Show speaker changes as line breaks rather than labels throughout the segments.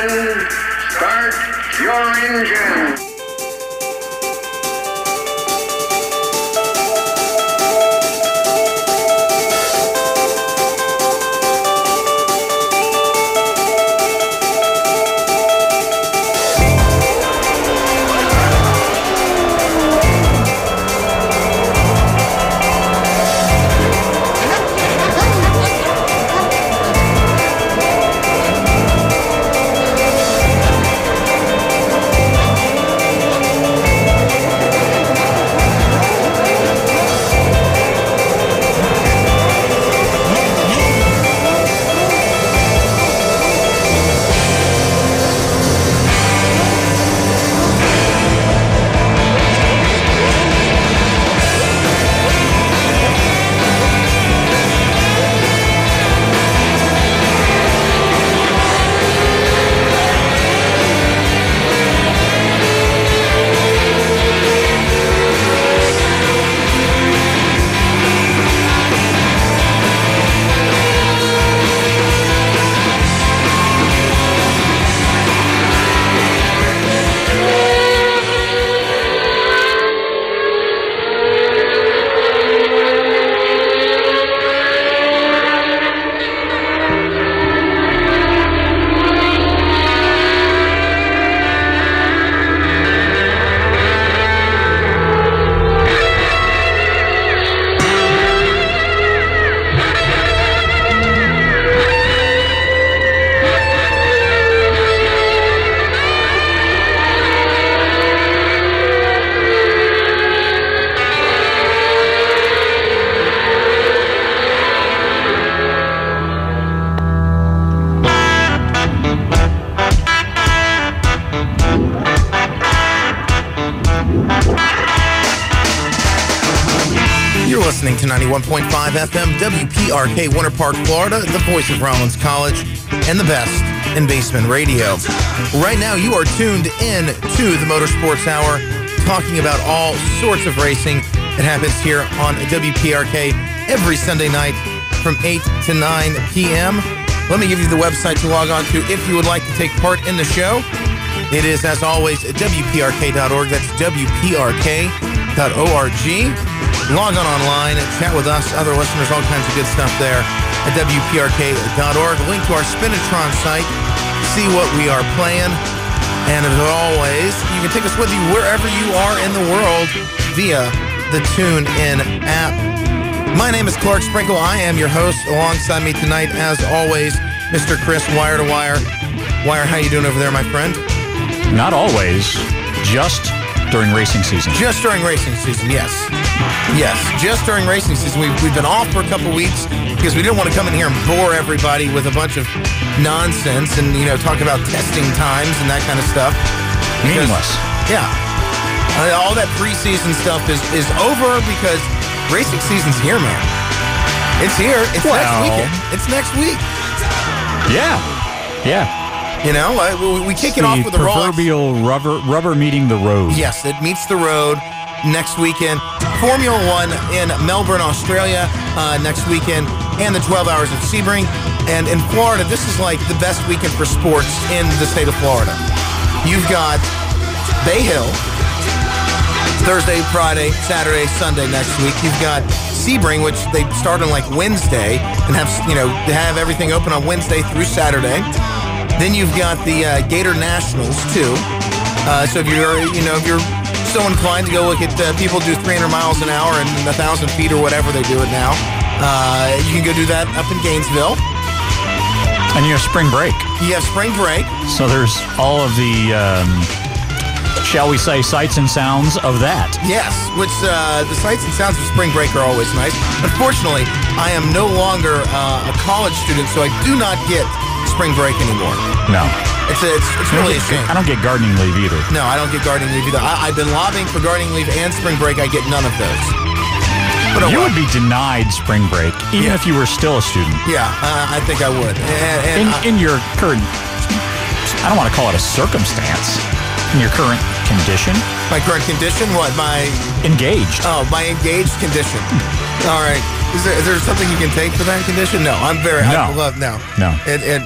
gentlemen, start your engine.
Listening to 91.5 FM WPRK, Winter Park, Florida, the voice of Rollins College, and the best in basement radio. Right now, you are tuned in to the Motorsports Hour, talking about all sorts of racing. It happens here on WPRK every Sunday night from 8 to 9 p.m. Let me give you the website to log on to if you would like to take part in the show. It is, as always, WPRK.org. That's WPRK.org. Log on online, chat with us, other listeners, all kinds of good stuff there at WPRK.org. Link to our Spinitron site, see what we are playing. And as always, you can take us with you wherever you are in the world via the TuneIn app. My name is Clark Sprinkle. I am your host. Alongside me tonight, as always, Mr. Chris Wire to Wire. Wire, how you doing over there, my friend?
Not always, just during racing season.
Just during racing season, yes. Yes, just during racing season. We've been off for a couple weeks because we didn't want to come in here and bore everybody with a bunch of nonsense and, talk about testing times and that kind of stuff.
Meaningless.
Yeah. All that preseason stuff is over because racing season's here, man. It's here. It's next weekend. It's next week.
Yeah. Yeah.
We kick it off with the
proverbial rubber meeting the road.
Yes, it meets the road next weekend. Formula One in Melbourne, Australia next weekend, and the 12 Hours of Sebring. And in Florida, this is like the best weekend for sports in the state of Florida. You've got Bay Hill, Thursday, Friday, Saturday, Sunday next week. You've got Sebring, which they start on like Wednesday and have everything open on Wednesday through Saturday. Then you've got the Gator Nationals too. So if you're so inclined to go look at people do 300 miles an hour and 1,000 feet or whatever they do it now, you can go do that up in Gainesville.
And you have spring break.
You have spring break.
So there's all of the, shall we say, sights and sounds of that.
Yes, which the sights and sounds of spring break are always nice. Unfortunately, I am no longer a college student, so I do not get spring break anymore.
No.
It's really a shame.
I don't get gardening leave either.
No, I don't get gardening leave either. I've been lobbying for gardening leave and spring break. I get none of those. But
you would be denied spring break even if you were still a student.
Yeah, I think I would.
In your current, I don't want to call it a circumstance, in your current condition.
My current condition? What? My...
Engaged.
Oh, my engaged condition. All right. Is there something you can take for that condition? No, I'm very...
No.
No.
No.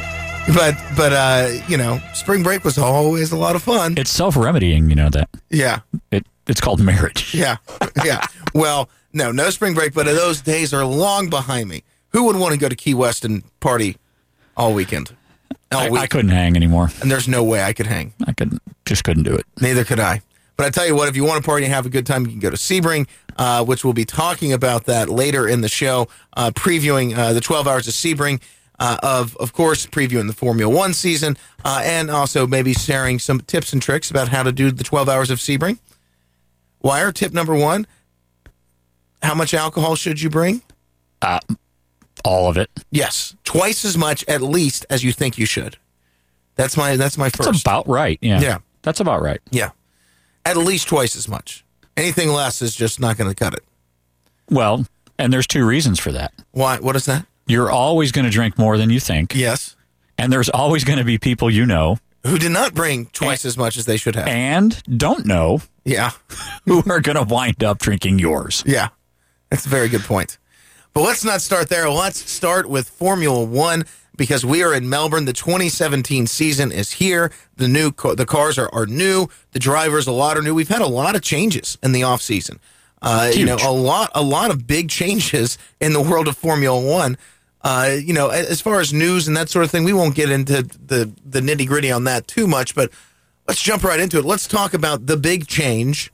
But spring break was always a lot of fun.
It's self-remedying, you know that.
Yeah.
It's called marriage.
Yeah. Well, no spring break, but those days are long behind me. Who would want to go to Key West and party all weekend?
I couldn't hang anymore.
And there's no way I could hang.
I just couldn't do it.
Neither could I. But I tell you what, if you want to party and have a good time, you can go to Sebring, which we'll be talking about that later in the show, previewing the 12 Hours of Sebring, of course, previewing the Formula One season, and also maybe sharing some tips and tricks about how to do the 12 Hours of Sebring. Wire, tip number 1, how much alcohol should you bring?
All of it.
Yes, twice as much at least as you think you should. That's my first.
That's about right. Yeah. That's about right.
Yeah. At least twice as much. Anything less is just not going to cut it.
Well, and there's 2 reasons for that.
Why? What is that?
You're always going to drink more than you think.
Yes.
And there's always going to be people you know
who did not bring twice as much as they should have.
And don't know.
Yeah.
Who are going to wind up drinking yours.
Yeah. That's a very good point. But let's not start there. Let's start with Formula One because we are in Melbourne. The 2017 season is here. The cars are new. The drivers, a lot are new. We've had a lot of changes in the offseason. A lot of big changes in the world of Formula One. As far as news and that sort of thing, we won't get into the nitty gritty on that too much, but let's jump right into it. Let's talk about the big change.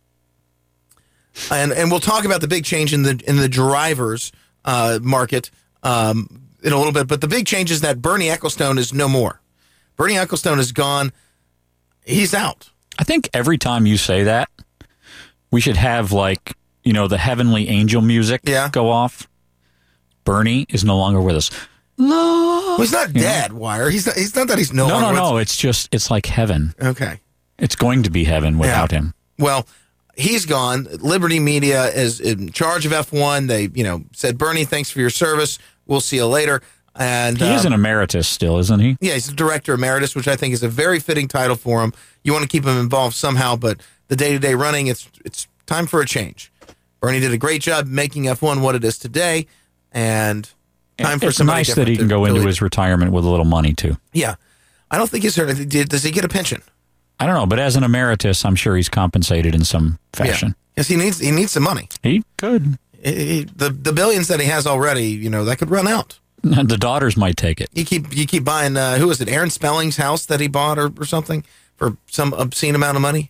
And we'll talk about the big change in the drivers market in a little bit. But the big change is that Bernie Ecclestone is no more. Bernie Ecclestone is gone. He's out.
I think every time you say that, we should have the heavenly angel music go off. Bernie is no longer with us.
Well, he's not dead, Wire. He's not that he's no longer with us.
No. It's like heaven.
Okay.
It's going to be heaven without him.
Well, he's gone. Liberty Media is in charge of F1. They, said, Bernie, thanks for your service. We'll see you later. And
he is an emeritus still, isn't he?
Yeah, he's a director emeritus, which I think is a very fitting title for him. You want to keep him involved somehow, but the day-to-day running, it's time for a change. Bernie did a great job making F1 what it is today, and time for somebody
different. It's nice that he can go into his retirement with a little money, too.
Yeah. I don't think he's heard it. Does he get a pension?
I don't know, but as an emeritus, I'm sure he's compensated in some fashion.
Yes, he needs some money.
He could.
The billions that he has already, that could run out.
The daughters might take it.
You keep buying, who was it, Aaron Spelling's house that he bought or something for some obscene amount of money?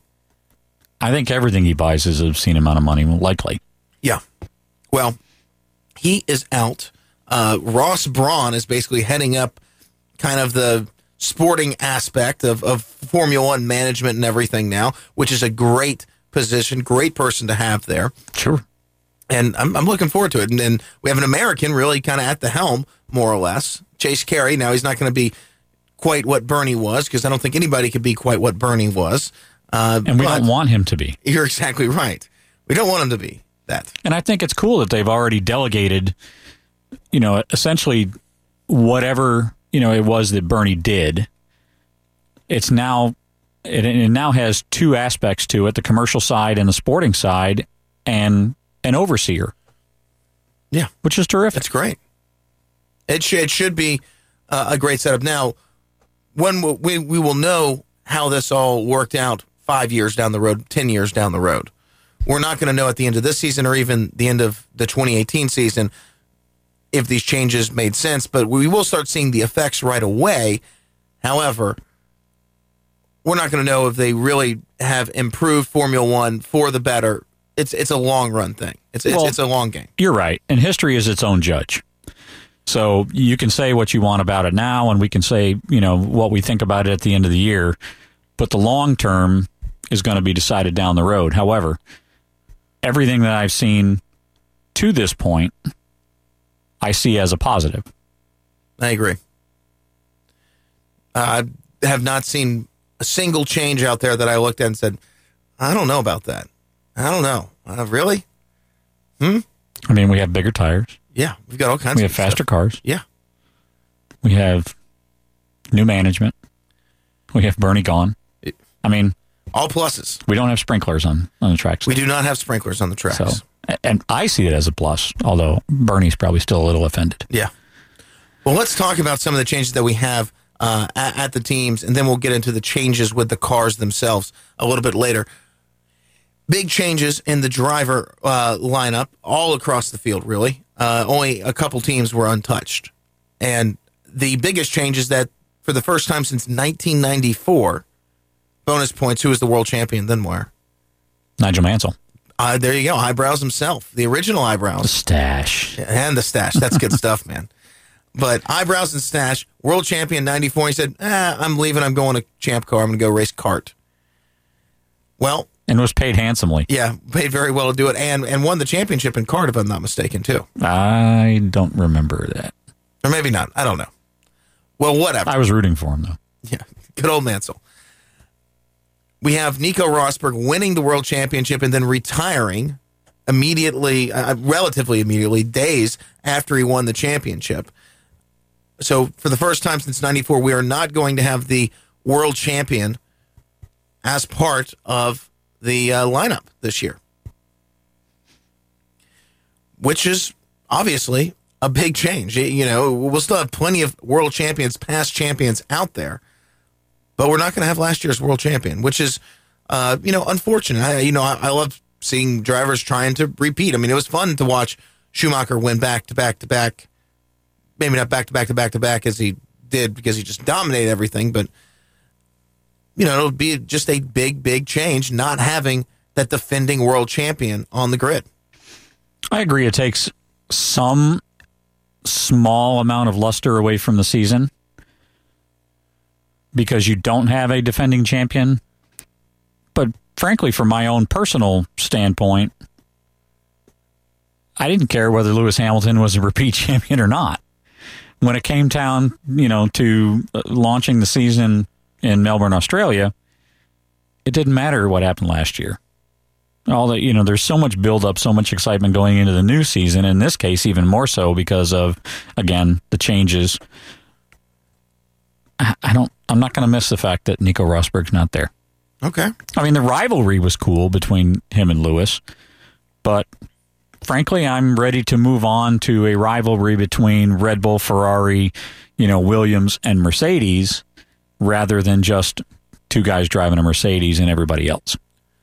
I think everything he buys is an obscene amount of money, likely.
Yeah. Well, he is out. Ross Brawn is basically heading up kind of the sporting aspect of Formula One management and everything now, which is a great position, great person to have there.
Sure.
And I'm looking forward to it. And we have an American really kind of at the helm, more or less. Chase Carey. Now, he's not going to be quite what Bernie was, because I don't think anybody could be quite what Bernie was.
And we don't want him to be.
You're exactly right. We don't want him to be that.
And I think it's cool that they've already delegated, essentially whatever, it was that Bernie did. It's now, it now has 2 aspects to it, the commercial side and the sporting side, and an overseer.
Yeah.
Which is terrific.
That's great. It should be a great setup. Now, when we will know how this all worked out 5 years down the road, 10 years down the road. We're not going to know at the end of this season or even the end of the 2018 season if these changes made sense, but we will start seeing the effects right away. However, we're not going to know if they really have improved Formula One for the better. It's a long run thing. It's a long game.
You're right. And history is its own judge. So you can say what you want about it now, and we can say, what we think about it at the end of the year, but the long term is going to be decided down the road. However, everything that I've seen to this point, I see as a positive.
I agree. I have not seen a single change out there that I looked at and said, I don't know about that. I don't know. Really?
I mean, we have bigger tires.
Yeah, we've got all kinds of
We have faster cars.
Yeah.
We have new management. We have Bernie gone. I mean,
all pluses.
We don't have sprinklers on the tracks.
We do not have sprinklers on the tracks.
So, and I see it as a plus, although Bernie's probably still a little offended.
Yeah. Well, let's talk about some of the changes that we have at the teams, and then we'll get into the changes with the cars themselves a little bit later. Big changes in the driver lineup all across the field, really. Only a couple teams were untouched. And the biggest change is that for the first time since 1994, bonus points, who was the world champion then where?
Nigel Mansell.
There you go, Eyebrows himself, the original Eyebrows.
The stash.
And the stash. That's good stuff, man. But Eyebrows and Stash, world champion 94. He said, I'm leaving. I'm going to Champ Car. I'm going to go race kart. Well.
And was paid handsomely.
Yeah, paid very well to do it. And won the championship in kart, if I'm not mistaken, too.
I don't remember that.
Or maybe not. I don't know. Well, whatever.
I was rooting for him, though.
Yeah, good old Mansell. We have Nico Rosberg winning the world championship and then retiring immediately, relatively immediately, days after he won the championship. So for the first time since 94, we are not going to have the world champion as part of the lineup this year, which is obviously a big change. You know, we'll still have plenty of world champions, past champions out there, but we're not going to have last year's world champion, which is, unfortunate. I love seeing drivers trying to repeat. I mean, it was fun to watch Schumacher win back to back to back. Maybe not back to back to back to back as he did because he just dominated everything, but it'll be just a big, big change not having that defending world champion on the grid.
I agree. It takes some small amount of luster away from the season because you don't have a defending champion. But frankly, from my own personal standpoint, I didn't care whether Lewis Hamilton was a repeat champion or not. When it came down, to launching the season in Melbourne, Australia, it didn't matter what happened last year. There's so much buildup, so much excitement going into the new season. In this case, even more so because of, again, the changes. I'm not going to miss the fact that Nico Rosberg's not there.
Okay.
I mean, the rivalry was cool between him and Lewis, but frankly, I'm ready to move on to a rivalry between Red Bull, Ferrari, Williams, and Mercedes, rather than just two guys driving a Mercedes and everybody else.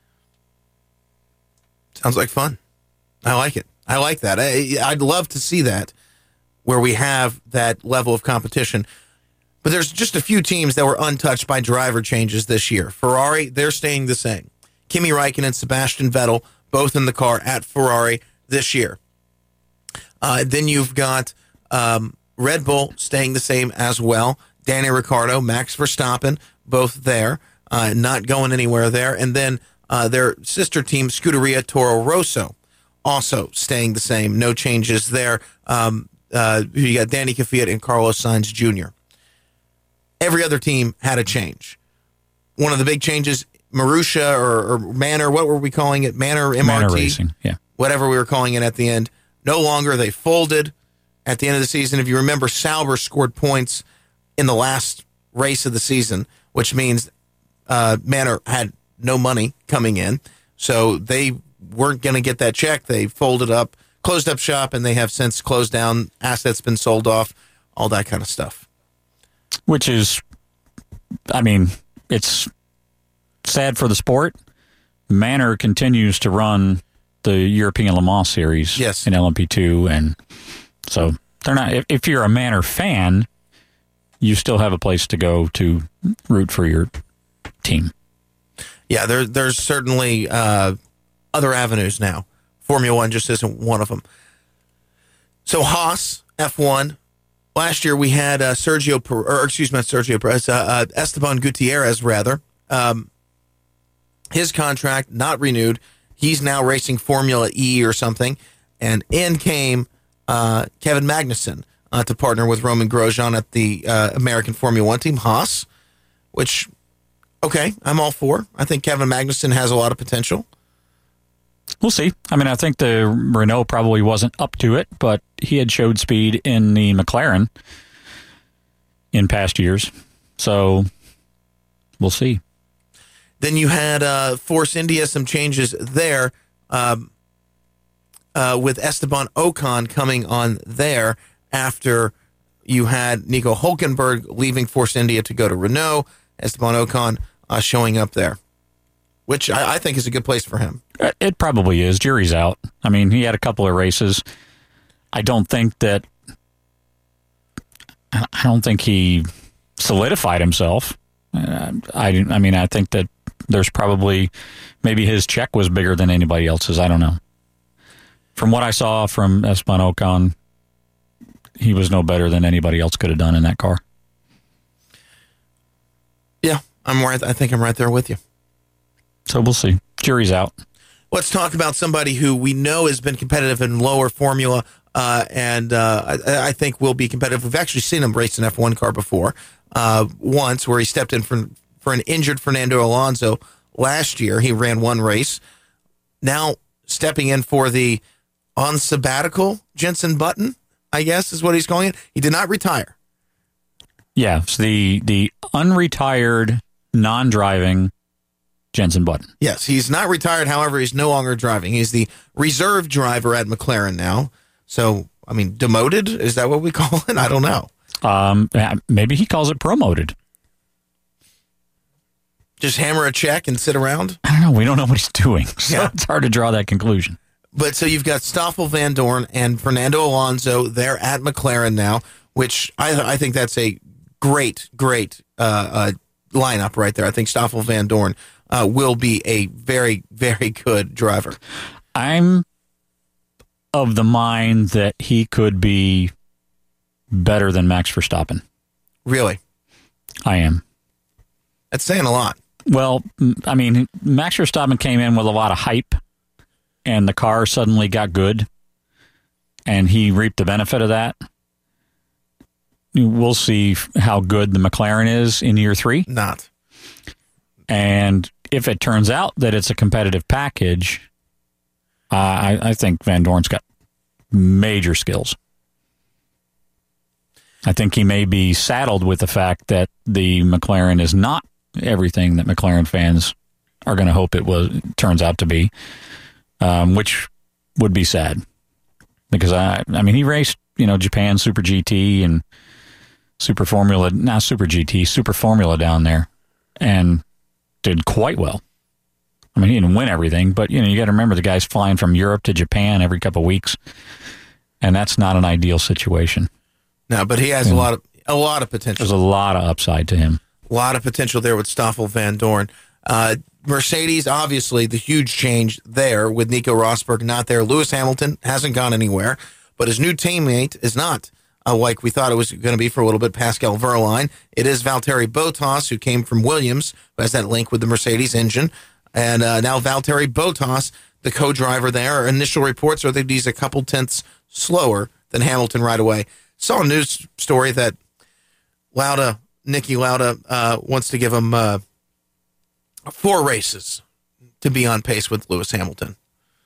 Sounds like fun. I like it. I like that. I'd love to see that where we have that level of competition. But there's just a few teams that were untouched by driver changes this year. Ferrari, they're staying the same. Kimi Räikkönen and Sebastian Vettel, both in the car at Ferrari this year. Then you've got Red Bull staying the same as well. Danny Ricciardo, Max Verstappen, both there, not going anywhere there. And then their sister team, Scuderia Toro Rosso, also staying the same. No changes there. You got Danny Kvyat and Carlos Sainz Jr. Every other team had a change. One of the big changes, Marussia or Manor, what were we calling it? Manor MRT?
Manor Racing, yeah.
Whatever we were calling it at the end. No longer. They folded at the end of the season. If you remember, Sauber scored points in the last race of the season, which means Manor had no money coming in. So they weren't going to get that check. They folded up, closed up shop, and they have since closed down. Assets been sold off, all that kind of stuff.
Which is, it's sad for the sport. Manor continues to run the European Le Mans series in LMP2, and so they're not. If you're a Manor fan, you still have a place to go to root for your team.
Yeah, there's certainly other avenues now. Formula One just isn't one of them. So Haas F1. Last year we had Esteban Gutierrez, rather. His contract not renewed. He's now racing Formula E or something. And in came Kevin Magnussen to partner with Roman Grosjean at the American Formula One team, Haas, which, okay, I'm all for. I think Kevin Magnussen has a lot of potential.
We'll see. I think the Renault probably wasn't up to it, but he had showed speed in the McLaren in past years. So we'll see.
Then you had Force India, some changes there with Esteban Ocon coming on there after you had Nico Hulkenberg leaving Force India to go to Renault, Esteban Ocon showing up there, which I think is a good place for him.
It probably is. Jury's out. I mean, he had a couple of races. I don't think he solidified himself. I think that there's probably, maybe his check was bigger than anybody else's. I don't know. From what I saw from Esteban Ocon, he was no better than anybody else could have done in that car.
Yeah, I'm right. I think I'm right there with you.
So we'll see. Jury's out.
Let's talk about somebody who we know has been competitive in lower formula, and I think will be competitive. We've actually seen him race an F1 car before, once, where he stepped in for an injured Fernando Alonso last year. He ran one race. Now stepping in for the on sabbatical Jenson Button, I guess is what he's calling it. He did not retire.
Yeah, it's the unretired, non-driving Jenson Button.
Yes, he's not retired. However, he's no longer driving. He's the reserve driver at McLaren now. So, I mean, demoted? Is that what we call it? I don't know.
Maybe he calls it promoted.
Just hammer a check and sit around?
I don't know. We don't know what he's doing. So
Yeah.
It's hard to draw that conclusion.
But so you've got Stoffel Van Dorn and Fernando Alonso there at McLaren now, which I think that's a great lineup right there. I think Stoffel Van Dorn will be a very, very good driver.
I'm of the mind that he could be better than Max Verstappen.
Really?
I am.
That's saying a lot.
Well, I mean, Max Verstappen came in with a lot of hype, and the car suddenly got good, and he reaped the benefit of that. We'll see how good the McLaren is in year 3.
Not.
And if it turns out that it's a competitive package, I think Van Dorn's got major skills. I think he may be saddled with the fact that the McLaren is not everything that McLaren fans are going to hope it turns out to be, which would be sad. Because, I mean, he raced, Japan Super GT and Super Formula down there, and did quite well. I mean, he didn't win everything, but, you got to remember the guy's flying from Europe to Japan every couple of weeks, and that's not an ideal situation.
No, but he has a lot of potential.
There's a lot of upside to him.
A lot of potential there with Stoffel Van Dorn. Mercedes, obviously, the huge change there with Nico Rosberg not there. Lewis Hamilton hasn't gone anywhere, but his new teammate is not like we thought it was going to be for a little bit, Pascal Wehrlein. It is Valtteri Bottas, who came from Williams, who has that link with the Mercedes engine. And now Valtteri Bottas, the co-driver there. Initial reports are that he's a couple tenths slower than Hamilton right away. Saw a news story that Niki Lauda wants to give him 4 races to be on pace with Lewis Hamilton.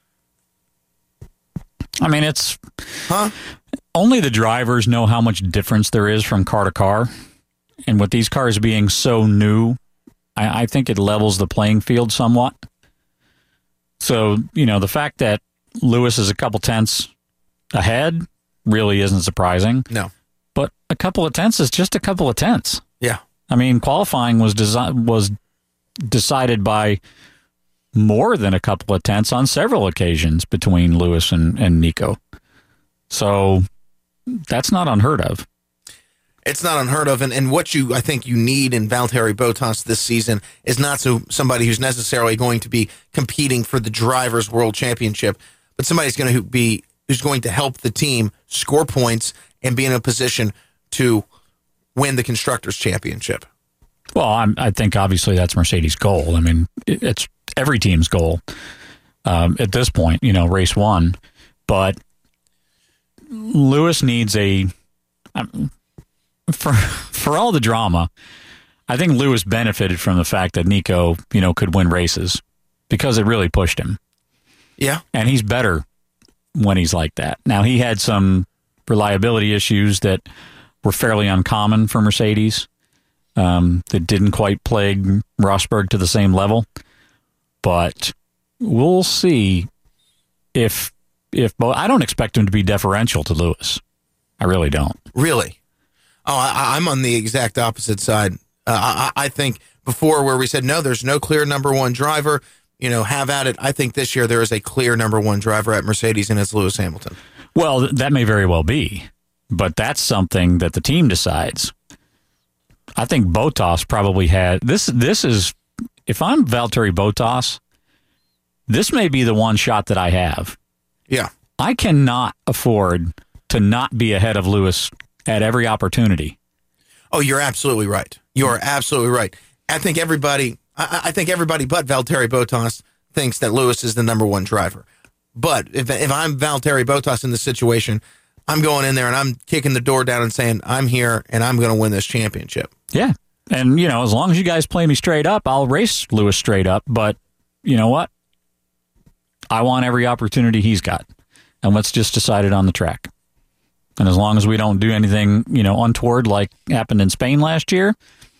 I mean, only the drivers know how much difference there is from car to car. And with these cars being so new, I think it levels the playing field somewhat. So, the fact that Lewis is a couple tenths ahead really isn't surprising.
No.
But a couple of tenths is just a couple of tenths.
Yeah.
I mean, qualifying was decided by more than a couple of tenths on several occasions between Lewis and Nico. So that's not unheard of.
It's not unheard of. And what I think you need in Valtteri Bottas this season is not somebody who's necessarily going to be competing for the Drivers' World Championship, but somebody's who's going to help the team score points and be in a position to win the Constructors' Championship.
Well, I think obviously that's Mercedes' goal. I mean, it's every team's goal at this point, race 1. But Lewis needs for all the drama, I think Lewis benefited from the fact that Nico, could win races because it really pushed him.
Yeah.
And he's better when he's like that. Now, he had some reliability issues that were fairly uncommon for Mercedes. That didn't quite plague Rosberg to the same level. But we'll see if I don't expect him to be deferential to Lewis. I really don't.
Really? Oh, I'm on the exact opposite side. I think before where we said, no, there's no clear number one driver, have at it. I think this year there is a clear number one driver at Mercedes, and it's Lewis Hamilton.
Well, that may very well be, but that's something that the team decides. I think Bottas probably had this is, if I'm Valtteri Bottas, this may be the one shot that I have.
Yeah.
I cannot afford to not be ahead of Lewis at every opportunity.
Oh, you're absolutely right. You are absolutely right. I think everybody but Valtteri Bottas thinks that Lewis is the number one driver. But if I'm Valtteri Bottas in this situation, I'm going in there and I'm kicking the door down and saying, I'm here and I'm going to win this championship.
Yeah. And, as long as you guys play me straight up, I'll race Lewis straight up. But you know what? I want every opportunity he's got. And let's just decide it on the track. And as long as we don't do anything, untoward like happened in Spain last year,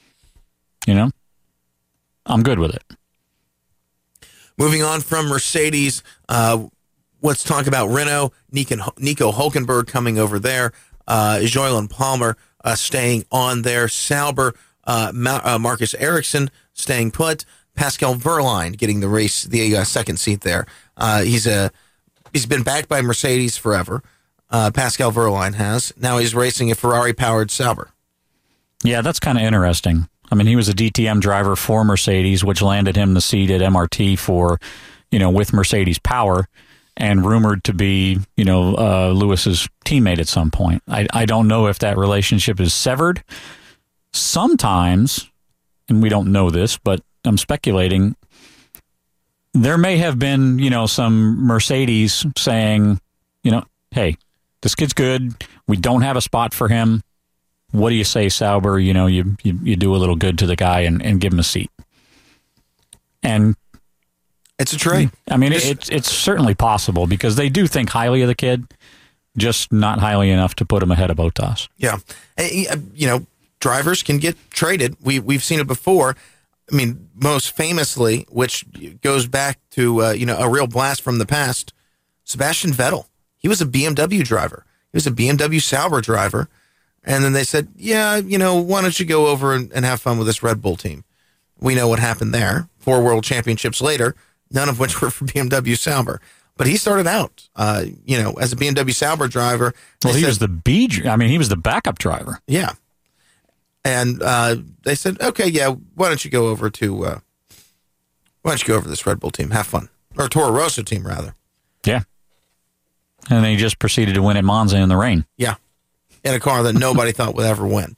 I'm good with it.
Moving on from Mercedes, let's talk about Renault. Nico Hülkenberg coming over there. Jolyon Palmer staying on there. Sauber, Marcus Ericsson staying put. Pascal Wehrlein getting the second seat there. He's been backed by Mercedes forever. Pascal Wehrlein has. Now he's racing a Ferrari-powered Sauber.
Yeah, that's kind of interesting. I mean, he was a DTM driver for Mercedes, which landed him the seat at MRT for, with Mercedes power, and rumored to be, Lewis's teammate at some point. I don't know if that relationship is severed. Sometimes, and we don't know this, but I'm speculating, there may have been, some Mercedes saying, hey, this kid's good. We don't have a spot for him. What do you say, Sauber? You do a little good to the guy and give him a seat. And
it's a trade.
I mean, it's certainly possible because they do think highly of the kid, just not highly enough to put him ahead of Bottas.
Yeah. Drivers can get traded. We've seen it before. I mean, most famously, which goes back to, a real blast from the past, Sebastian Vettel. He was a BMW driver. He was a BMW Sauber driver. And then they said, yeah, why don't you go over and have fun with this Red Bull team? We know what happened there. 4 world championships later, none of which were for BMW Sauber. But he started out, as a BMW Sauber driver.
Well, he was the backup driver.
Yeah. And they said, okay, yeah, why don't you go over to this Red Bull team? Have fun. Or Toro Rosso team, rather.
Yeah. And then he just proceeded to win at Monza in the rain.
Yeah. In a car that nobody thought would ever win.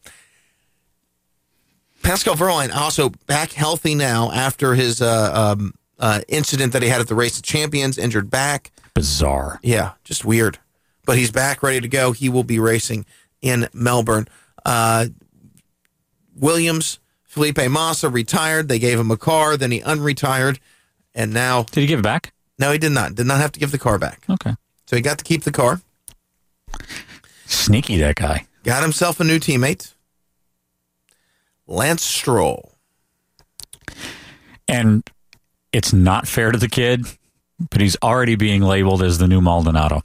Pascal Wehrlein also back healthy now after his incident that he had at the Race of Champions, injured back.
Bizarre.
Yeah, just weird. But he's back, ready to go. He will be racing in Melbourne. Williams, Felipe Massa retired. They gave him a car. Then he unretired. And now...
Did he give it back?
No, he did not. Did not have to give the car back.
Okay.
So he got to keep the car.
Sneaky, that guy.
Got himself a new teammate. Lance Stroll.
And it's not fair to the kid, but he's already being labeled as the new Maldonado.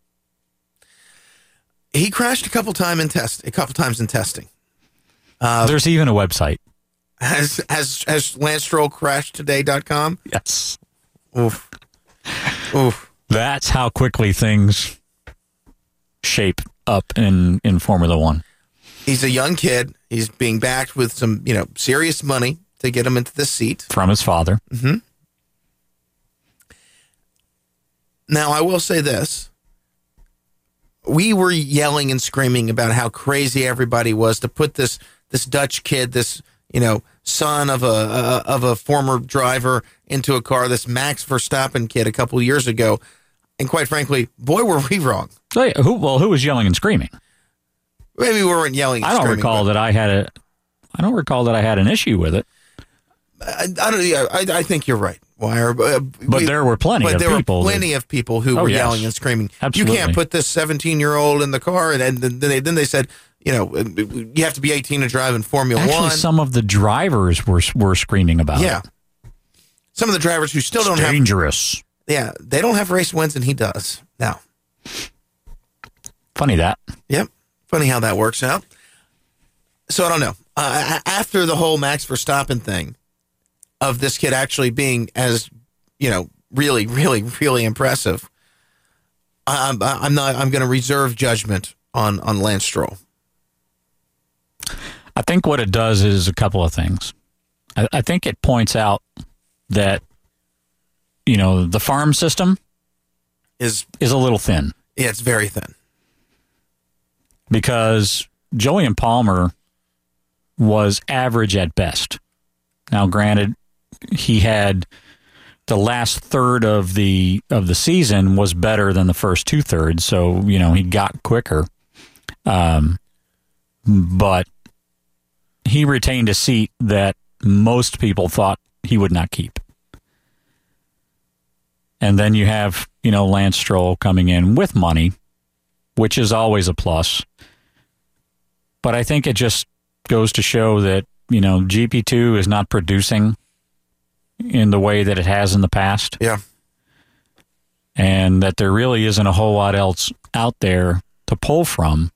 He crashed a couple times in testing.
There's even a website.
Has Lance Stroll crashed today.com?
Yes.
Oof. Oof.
That's how quickly things shape up in Formula One.
He's a young kid. He's being backed with some, serious money to get him into this seat.
From his father.
Mm-hmm. Now, I will say this. We were yelling and screaming about how crazy everybody was to put this Dutch kid, this, son of a former driver into a car, this Max Verstappen kid a couple of years ago. And quite frankly, boy, were we wrong.
So, yeah, who was yelling and screaming?
Maybe we weren't yelling and screaming.
I don't recall that I had an issue with it.
I think you're right, Wire.
But there were plenty of people
who were yelling and screaming.
Absolutely.
You can't put this 17-year-old in the car. And then they said, you have to be 18 to drive in Formula 1.
Some of the drivers were screaming about it.
Yeah. Some of the drivers who still don't have...
dangerous.
Yeah, they don't have race wins, and he does now.
Funny that.
Yep. Funny how that works out. So I don't know. After the whole Max Verstappen thing of this kid actually being as, really, really, really impressive, I'm going to reserve judgment on Lance Stroll.
I think what it does is a couple of things. I think it points out that, the farm system is a little thin.
Yeah, it's very thin.
Because Jolyon Palmer was average at best. Now, granted, he had the last third of the season was better than the first 2/3, so he got quicker. But he retained a seat that most people thought he would not keep. And then you have, Lance Stroll coming in with money, which is always a plus. But I think it just goes to show that, GP2 is not producing in the way that it has in the past.
Yeah.
And that there really isn't a whole lot else out there to pull from.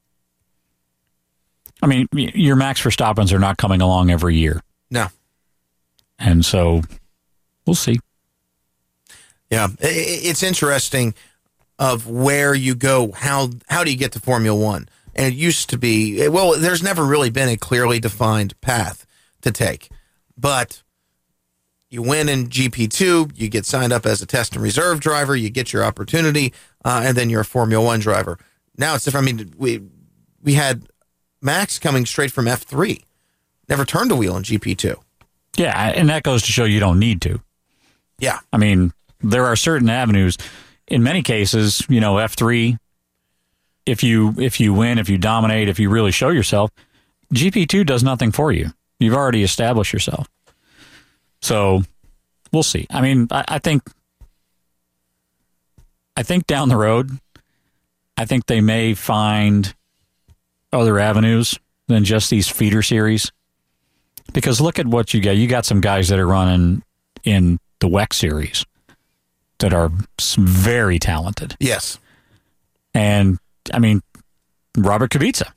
I mean, your Max Verstappens are not coming along every year.
No.
And so we'll see.
Yeah. It's interesting of where you go. How do you get to Formula One? And it used to be, there's never really been a clearly defined path to take. But you win in GP2, you get signed up as a test and reserve driver, you get your opportunity, and then you're a Formula One driver. Now it's different. I mean, we had Max coming straight from F3, never turned a wheel in GP2.
Yeah, and that goes to show you don't need to.
Yeah.
I mean, there are certain avenues. In many cases, F3, if you win, if you dominate, if you really show yourself, GP2 does nothing for you. You've already established yourself. So we'll see. I mean, I think down the road, I think they may find other avenues than just these feeder series. Because look at what you got. You got some guys that are running in the WEC series that are very talented.
Yes.
And, I mean, Robert Kubica.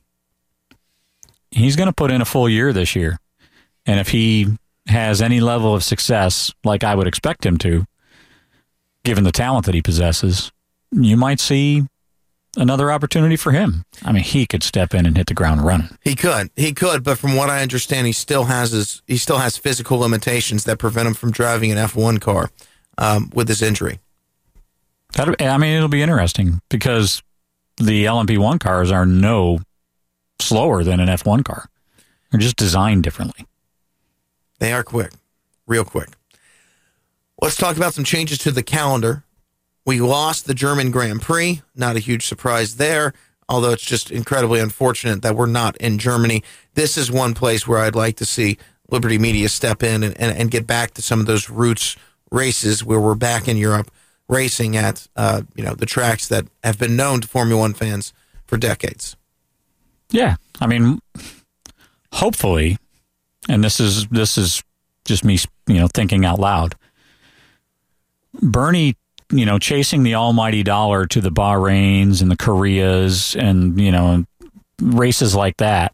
He's going to put in a full year this year. And if he has any level of success, like I would expect him to, given the talent that he possesses, you might see another opportunity for him. I mean, he could step in and hit the ground running. He
could, but from what I understand, he still has physical limitations that prevent him from driving an F1 car with his injury.
It'll be interesting because the LMP1 cars are no slower than an F1 car. They're just designed differently.
They are quick, real quick. Let's talk about some changes to the calendar. We lost the German Grand Prix. Not a huge surprise there, although it's just incredibly unfortunate that we're not in Germany. This is one place where I'd like to see Liberty Media step in and get back to some of those roots races where we're back in Europe racing at the tracks that have been known to Formula One fans for decades.
Yeah, I mean, hopefully, and this is just me, thinking out loud. Bernie, chasing the almighty dollar to the Bahrains and the Koreas and, races like that.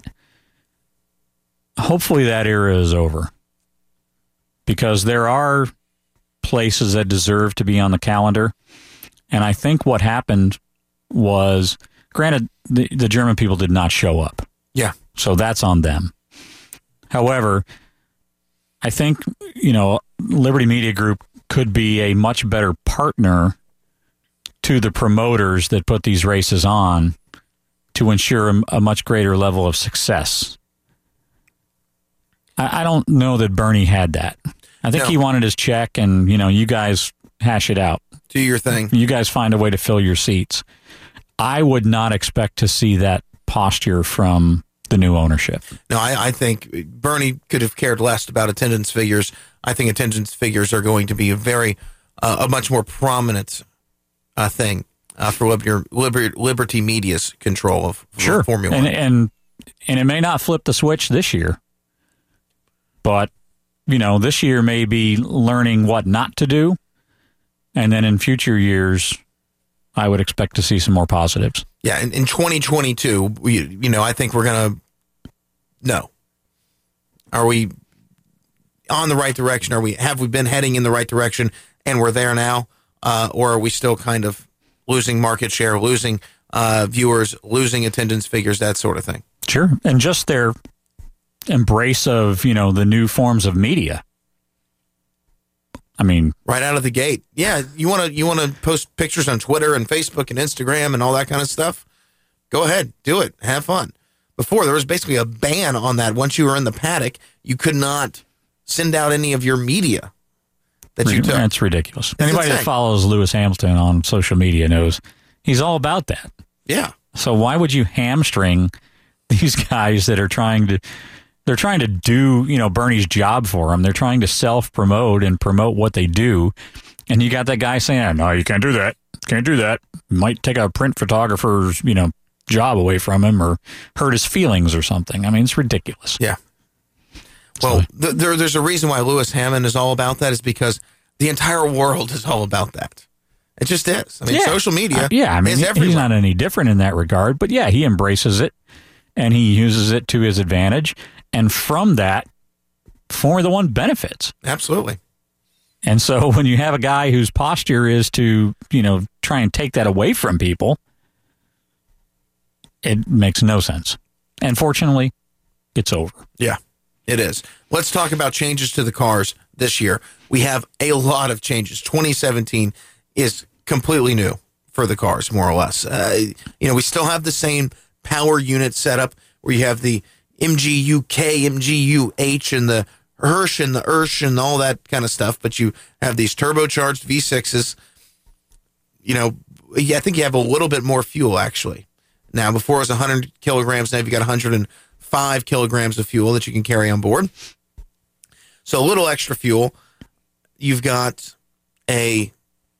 Hopefully that era is over because there are places that deserve to be on the calendar. And I think what happened was, granted, the German people did not show up.
Yeah.
So that's on them. However, I think, Liberty Media Group could be a much better partner to the promoters that put these races on to ensure a much greater level of success. I don't know that Bernie had that. I think he wanted his check and, you guys hash it out.
Do your thing.
You guys find a way to fill your seats. I would not expect to see that posture from the new ownership.
No, I think Bernie could have cared less about attendance figures. I think attendance figures are going to be a much more prominent thing for Liberty Media's control of Formula One.
And it may not flip the switch this year, but this year may be learning what not to do, and then in future years, I would expect to see some more positives.
Yeah, in 2022, I think we're going to... No, Are we on the right direction? Have we been heading in the right direction and we're there now? Or are we still kind of losing market share, losing viewers, losing attendance figures, that sort of thing?
Sure. And just their embrace of, the new forms of media. I mean,
right out of the gate. Yeah, you want to post pictures on Twitter and Facebook and Instagram and all that kind of stuff? Go ahead, do it. Have fun. Before, there was basically a ban on that. Once you were in the paddock, you could not send out any of your media that you took.
That's ridiculous. Anybody that follows Lewis Hamilton on social media knows he's all about that.
Yeah.
So why would you hamstring these guys that are trying to do, Bernie's job for them? They're trying to self-promote and promote what they do. And you got that guy saying, no, you can't do that. Can't do that. Might take a print photographer's, job away from him or hurt his feelings or something. I mean, it's ridiculous.
Yeah. Well, there's a reason why Lewis Hammond is all about that, is because the entire world is all about that. It just is. I mean, social media is everywhere.
He's not any different in that regard, but yeah, he embraces it and he uses it to his advantage. And from that, Formula One benefits.
Absolutely.
And so when you have a guy whose posture is to, try and take that away from people, it makes no sense. And fortunately, it's over.
Yeah, it is. Let's talk about changes to the cars this year. We have a lot of changes. 2017 is completely new for the cars, more or less. We still have the same power unit setup where you have the MGU-K, MGU-H, and the Hirsch and the Ursch and all that kind of stuff, but you have these turbocharged V6s. I think you have a little bit more fuel, actually. Now, before it was 100 kilograms, now you've got 105 kilograms of fuel that you can carry on board. So a little extra fuel. You've got a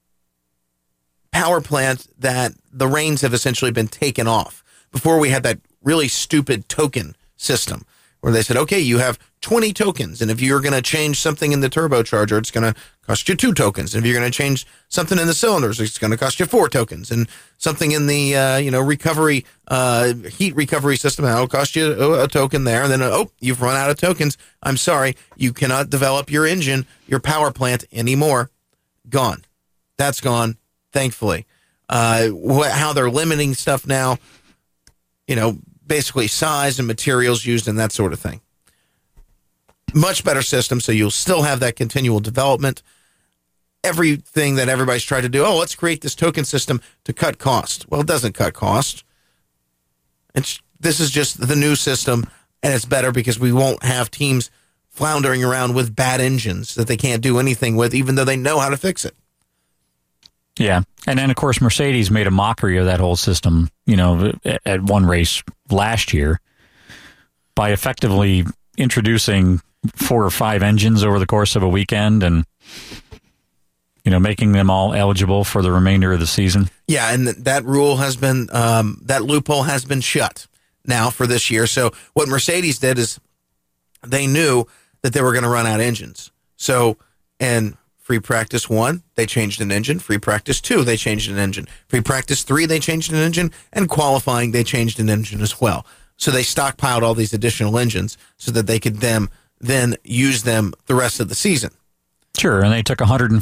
power plant that the reins have essentially been taken off. Before, we had that really stupid token system where they said, okay, you have 20 tokens, and if you're going to change something in the turbocharger, it's going to cost you 2 tokens. And if you're going to change something in the cylinders, it's going to cost you 4 tokens. And something in the recovery heat recovery system, that'll cost you a token there. And then you've run out of tokens. I'm sorry, you cannot develop your engine, your power plant anymore. Gone. That's gone. Thankfully, how they're limiting stuff now. Basically size and materials used and that sort of thing. Much better system, so you'll still have that continual development. Everything that everybody's tried to do, let's create this token system to cut cost. Well, it doesn't cut cost. This is just the new system, and it's better because we won't have teams floundering around with bad engines that they can't do anything with, even though they know how to fix it.
Yeah. And then, of course, Mercedes made a mockery of that whole system, at one race last year by effectively introducing 4 or 5 engines over the course of a weekend and, making them all eligible for the remainder of the season.
Yeah, and that rule has been, that loophole has been shut now for this year. So what Mercedes did is they knew that they were going to run out of engines. So, and free practice 1, they changed an engine. Free practice 2, they changed an engine. Free practice 3, they changed an engine. And qualifying, they changed an engine as well. So they stockpiled all these additional engines so that they could then use them the rest of the season.
Sure, and they took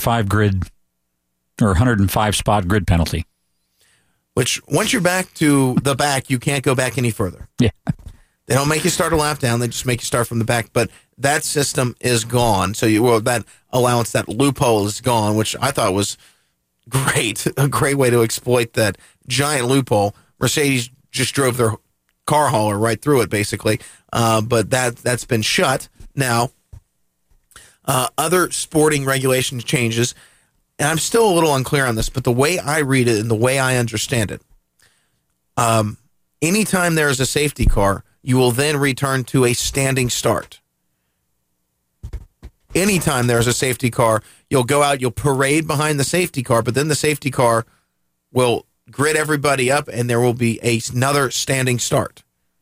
105 spot grid penalty.
Which, once you're back to the back, you can't go back any further.
Yeah.
They don't make you start a lap down. They just make you start from the back. But that system is gone. So that allowance, that loophole is gone, which I thought was great. A great way to exploit that giant loophole. Mercedes just drove their car hauler right through it, basically. But that's been shut. Now, other sporting regulation changes, and I'm still a little unclear on this, but the way I read it and the way I understand it, anytime there is a safety car, you will then return to a standing start. Anytime there's a safety car, you'll go out, you'll parade behind the safety car, but then the safety car will grid everybody up and there will be another standing start.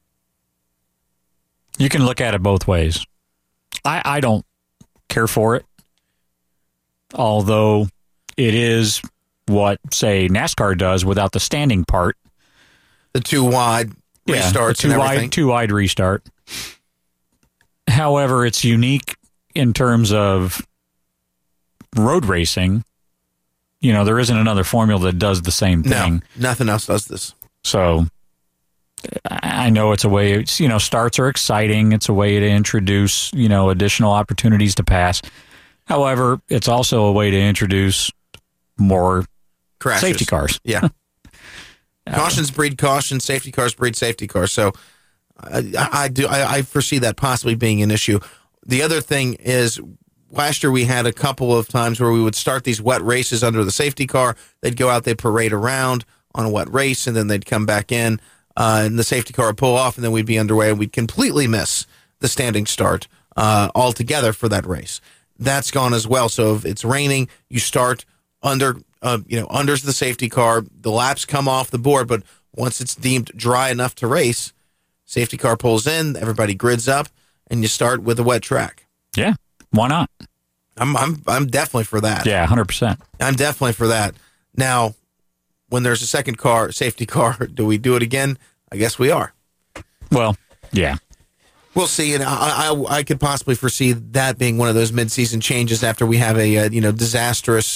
You can look at it both ways. I don't care for it, although it is what, say, NASCAR does without the standing part.
The 2 wide restarts and everything.
Two wide restart. However, it's unique in terms of road racing. There isn't another formula that does the same thing.
No, nothing else does this.
So I know it's a way, starts are exciting. It's a way to introduce, additional opportunities to pass. However, it's also a way to introduce more
Crashes.
Safety cars.
Yeah. Cautions breed caution, safety cars breed safety cars. So I foresee that possibly being an issue. The other thing is, last year we had a couple of times where we would start these wet races under the safety car. They'd go out, they'd parade around on a wet race, and then they'd come back in, and the safety car would pull off, and then we'd be underway, and we'd completely miss the standing start altogether for that race. That's gone as well. So if it's raining, you start under the safety car. The laps come off the board, but once it's deemed dry enough to race, safety car pulls in, everybody grids up, and you start with a wet track.
Yeah, why not?
I'm definitely for that.
Yeah, 100%.
I'm definitely for that. Now, when there's a second car, safety car, do we do it again? I guess we are.
Well, yeah.
We'll see, and I could possibly foresee that being one of those mid-season changes after we have a disastrous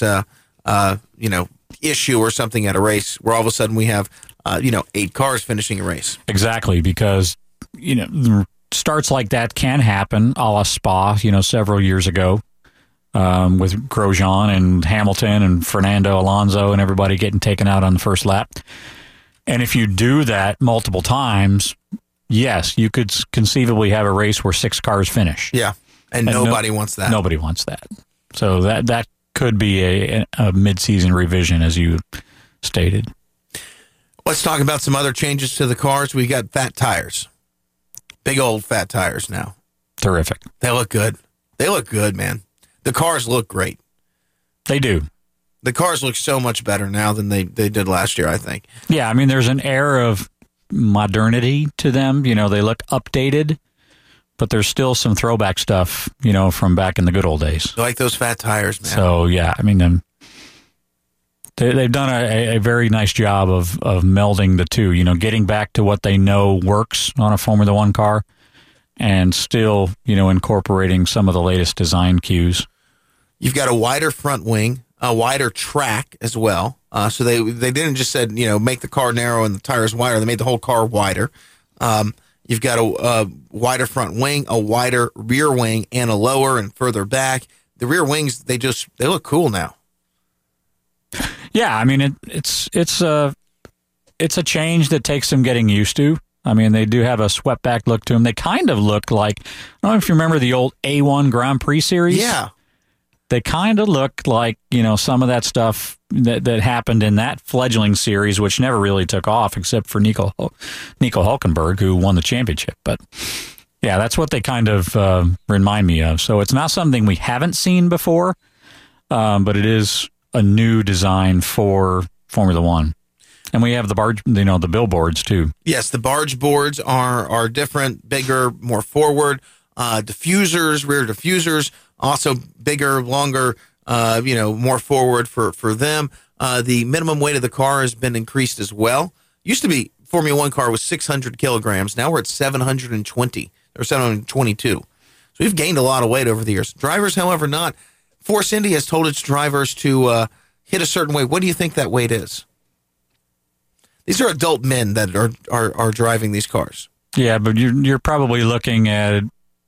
issue or something at a race, where all of a sudden we have 8 cars finishing a race.
Exactly, because starts like that can happen, a la Spa, several years ago, with Grosjean and Hamilton and Fernando Alonso and everybody getting taken out on the first lap. And if you do that multiple times, yes, you could conceivably have a race where 6 cars finish.
Yeah, and nobody wants that.
Nobody wants that. So that could be a mid-season revision, as you stated.
Let's talk about some other changes to the cars. We got fat tires. Big old fat tires now.
Terrific.
They look good. They look good, man. The cars look great.
They do.
The cars look so much better now than they did last year, I think.
Yeah, I mean, there's an air of modernity to them. They look updated, but there's still some throwback stuff, from back in the good old days.
I like those fat tires, man.
So, yeah, I mean, they've done a very nice job of melding the two, getting back to what they know works on a Formula One car and still, incorporating some of the latest design cues.
You've got a wider front wing, a wider track as well. So they didn't just said, make the car narrow and the tires wider. They made the whole car wider. You've got a wider front wing, a wider rear wing, and a lower and further back. The rear wings, they look cool now. Yeah,
I mean it's a change that takes some getting used to. I mean, they do have a swept back look to them. They kind of look like, I don't know if you remember the old A1 Grand Prix series.
Yeah. They
kind of look like, some of that stuff that happened in that fledgling series, which never really took off except for Nico Hülkenberg, who won the championship. But yeah, that's what they kind of remind me of. So it's not something we haven't seen before, but it is a new design for Formula One. And we have the barge, the billboards too.
Yes, the barge boards are different, bigger, more forward. Diffusers, rear diffusers, also bigger, longer, more forward for them. The minimum weight of the car has been increased as well. Used to be Formula One car was 600 kilograms. Now we're at 720 or 722. So we've gained a lot of weight over the years. Drivers, however, not. Force India has told its drivers to hit a certain weight. What do you think that weight is? These are adult men that are driving these cars.
Yeah, but you're probably looking at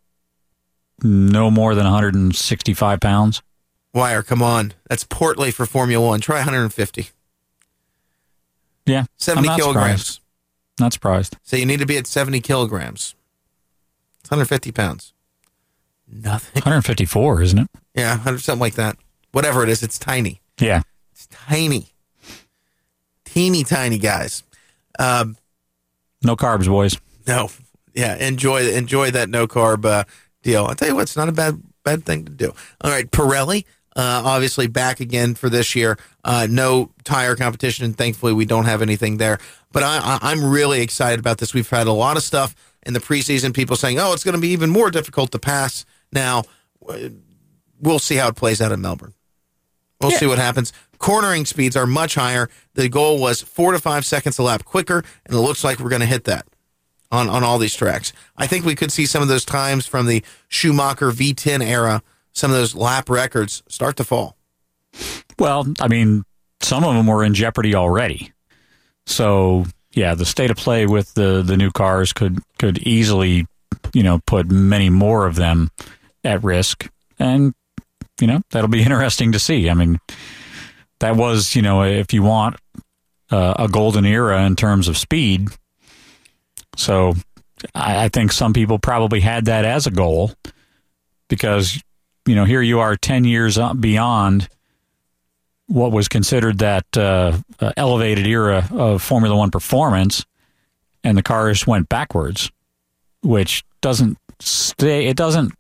no more than 165 pounds.
Wire, come on. That's portly for Formula One. Try 150.
Yeah.
70 kilograms.
Surprised. Not surprised.
So you need to be at 70 kilograms. It's 150 pounds. Nothing.
154, isn't it?
Yeah, something like that. Whatever it is, it's tiny.
Yeah.
It's tiny. Teeny tiny guys.
No carbs, boys.
No. Yeah, enjoy that no carb deal. I'll tell you what, it's not a bad thing to do. All right, Pirelli, obviously back again for this year. No tire competition, and thankfully we don't have anything there. But I'm really excited about this. We've had a lot of stuff in the preseason, people saying, oh, it's going to be even more difficult to pass now. We'll see how it plays out in Melbourne. We'll see what happens. Cornering speeds are much higher. The goal was 4 to 5 seconds a lap quicker, and it looks like we're going to hit that. on all these tracks. I think we could see some of those times from the Schumacher V10 era, some of those lap records start to fall.
Well, I mean, some of them were in jeopardy already. So, yeah, the state of play with the new cars could easily, put many more of them at risk. And, that'll be interesting to see. I mean, that was, if you want a golden era in terms of speed. So I think some people probably had that as a goal because, here you are 10 years beyond what was considered that elevated era of Formula One performance, and the cars went backwards, which doesn't say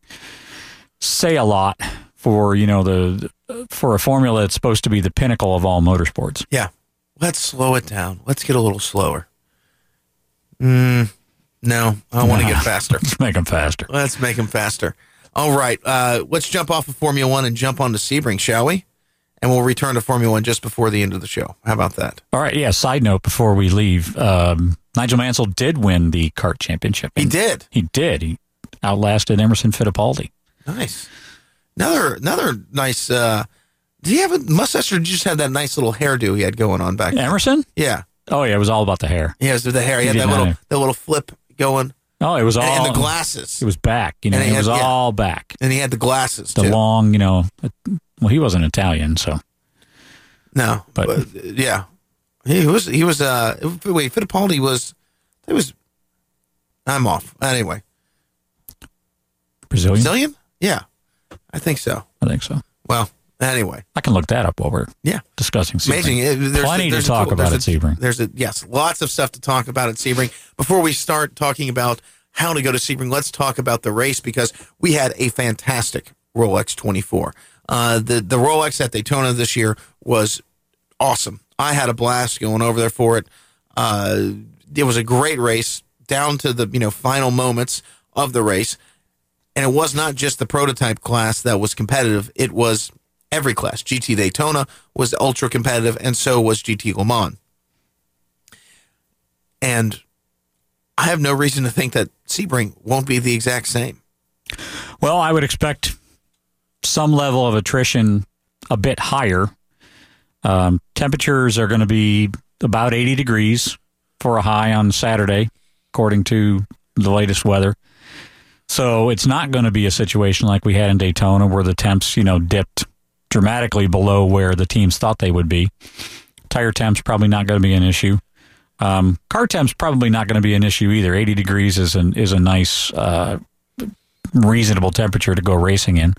a lot for for a formula that's supposed to be the pinnacle of all motorsports.
Yeah, let's slow it down. Let's get a little slower. No, I want to get faster.
Let's make them faster.
Let's make them faster. All right, let's jump off of Formula One and jump onto Sebring, shall we? And we'll return to Formula One just before the end of the show. How about that?
All right, yeah, side note before we leave, Nigel Mansell did win the kart championship.
He did?
He did. He outlasted Emerson Fittipaldi.
Nice. Another nice, did he have a mustache or did he just have that nice little hairdo he had going on back then?
Emerson?
Yeah.
Oh, yeah, it was all about the hair.
Yeah, it was the hair. He had that little flip going.
Oh, it was all...
And the glasses.
It was back. It was all back.
And he had the glasses,
too. The long, well, he wasn't Italian, so...
No, but yeah, he was. Wait, Fittipaldi was. It was. I'm off. Anyway, Brazilian? Yeah, I think so. Well, anyway,
I can look that up while we're discussing Sebring.
Amazing.
Plenty to talk about at Sebring.
Yes, lots of stuff to talk about at Sebring. Before we start talking about how to go to Sebring, let's talk about the race because we had a fantastic Rolex 24. The Rolex at Daytona this year was awesome. I had a blast going over there for it. It was a great race down to the final moments of the race. And it was not just the prototype class that was competitive. It was every class. GT Daytona was ultra competitive, and so was GT Le Mans. And I have no reason to think that Sebring won't be the exact same.
Well, I would expect some level of attrition a bit higher. Temperatures are going to be about 80 degrees for a high on Saturday, according to the latest weather. So it's not going to be a situation like we had in Daytona where the temps, dipped dramatically below where the teams thought they would be. Tire temps probably not going to be an issue. Car temps probably not going to be an issue either. 80 degrees is a nice, reasonable temperature to go racing in.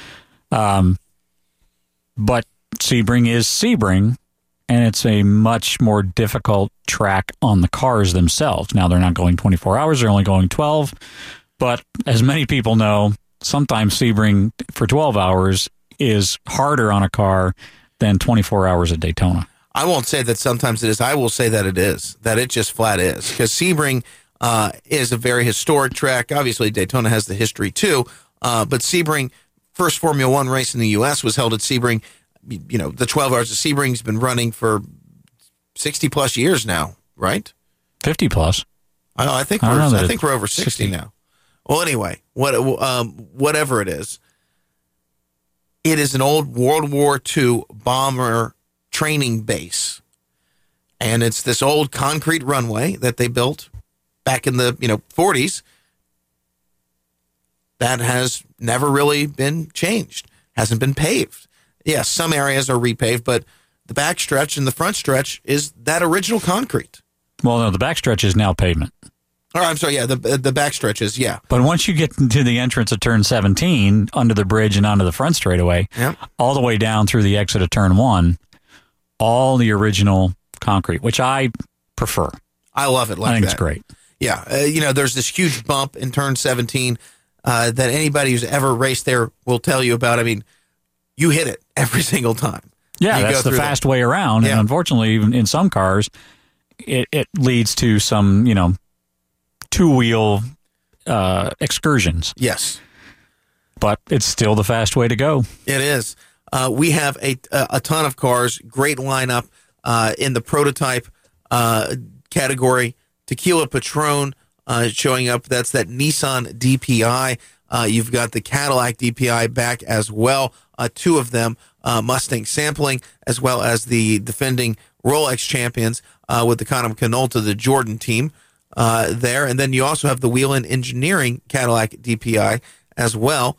But Sebring is Sebring, and it's a much more difficult track on the cars themselves. Now, they're not going 24 hours, they're only going 12. But as many people know, sometimes Sebring for 12 hours is harder on a car than 24 hours at Daytona.
I won't say that sometimes it is. I will say that it is, that it just flat is. Because Sebring is a very historic track. Obviously, Daytona has the history too. But Sebring, first Formula One race in the U.S. was held at Sebring. The 12 hours of Sebring's been running for 60 plus years now, right?
50 plus.
I think we're over 60 now. Well, anyway, whatever it is an old World War II bomber training base, and it's this old concrete runway that they built back in the 40s that has never really been changed, hasn't been paved. Yes, some areas are repaved, but the back stretch and the front stretch is that original concrete.
Well, no, the back stretch is now pavement.
Oh, I'm sorry, yeah, the back stretches, yeah.
But once you get into the entrance of turn 17, under the bridge and onto the front straightaway, all the way down through the exit of turn 1, all the original concrete, which I prefer.
I love it like that.
I think it's great.
Yeah, there's this huge bump in turn 17 that anybody who's ever raced there will tell you about. I mean, you hit it every single time.
Yeah, that's the fast way around. Yeah. And unfortunately, even in some cars, it leads to some, two-wheel excursions.
Yes.
But it's still the fast way to go.
It is. We have a ton of cars, great lineup in the prototype category. Tequila Patron showing up. That's that Nissan DPI. You've got the Cadillac DPI back as well. Two of them, Mustang sampling, as well as the defending Rolex champions with the Conham Canolta, the Jordan team there. And then you also have the Whelen Engineering Cadillac DPI as well.